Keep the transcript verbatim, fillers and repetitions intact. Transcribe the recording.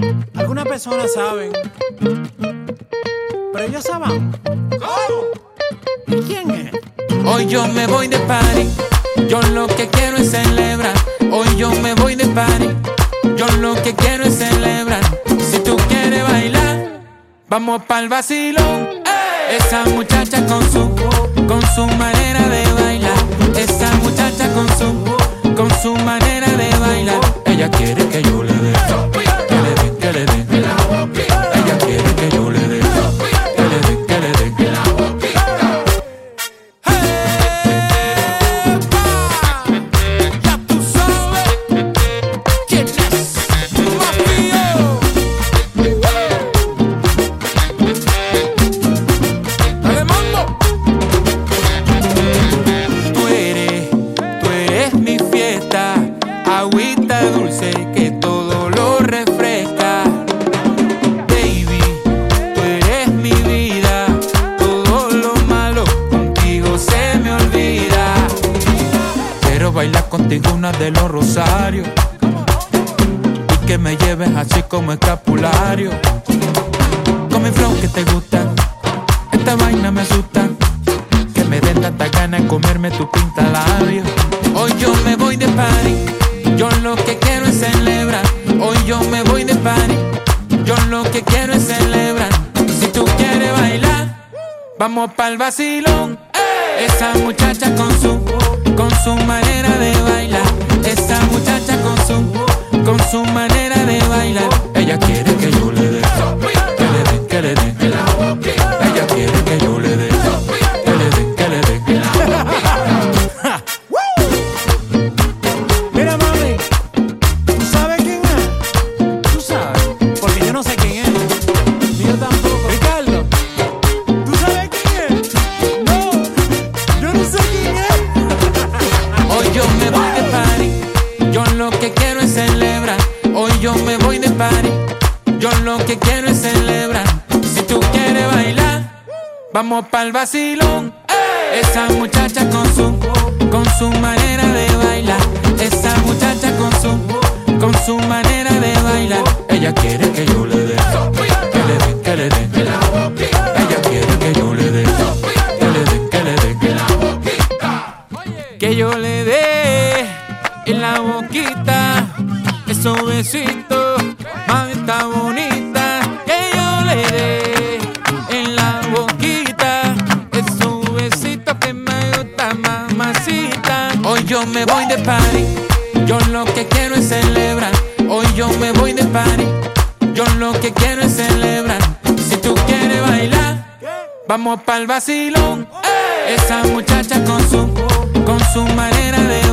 Algunas personas saben, pero ellos saben. ¿Cómo? ¿Y quién es? Hoy yo me voy de party, yo lo que quiero es celebrar. Hoy yo me voy de party, yo lo que quiero es celebrar. Si tú quieres bailar, vamos pa'l vacilón. ¡Ey! Esa muchacha con su, con su manera de bailar. Esa muchacha con su, con su manera de bailar. Ella quiere que yo le dé, que le dé, que le dé. Ella quiere que yo le dé, que le dé, que le dé. Agüita dulce que todo lo refresca. Baby, tú eres mi vida. Todo lo malo contigo se me olvida. Quiero bailar contigo una de los rosarios y que me lleves así como escapulario. Con mi flow que te gusta, esta vaina me asusta. Que me den tanta gana de comerme tu pinta labio. Hoy yo me voy de party, yo lo que quiero es celebrar. Hoy yo me voy de party, yo lo que quiero es celebrar. Si tú quieres bailar, vamos pa'l vacilón. ¡Ey! Esa muchacha con su, con su manera de bailar. Esa muchacha con su, con su manera de bailar. Ella quiere que yo le dé, que le dé, que le dé. Ella quiere que yo le dé, que le dé, que le dé. Mira, mami, ¿tú sabes quién es? ¿Tú sabes? Porque yo no sé quién es. Ni yo tampoco. Ricardo, ¿tú sabes quién es? No, yo no sé quién es. Hoy yo me voy de party, yo lo que quiero es celebrar. Hoy yo me voy de party, yo lo que quiero es celebrar. Si tú quieres bailar, vamos pa'l vacilón. ¡Ey! Esa muchacha con su, con su manera de bailar. Esa muchacha con su, con su manera de bailar. Ella quiere que yo le dé, que le dé, que le dé. Ella quiere que yo le dé, que le dé, que le dé. Que yo le dé en la boquita esos besitos, mami está bonita. Que yo le dé en la boquita esos besitos que me gusta, mamacita. Hoy yo me voy de party, yo lo que quiero es celebrar. Hoy yo me voy de party, yo lo que quiero es celebrar. Si tú quieres bailar, vamos pa'l vacilón. ¡Ey! Esa muchacha con su, con su manera de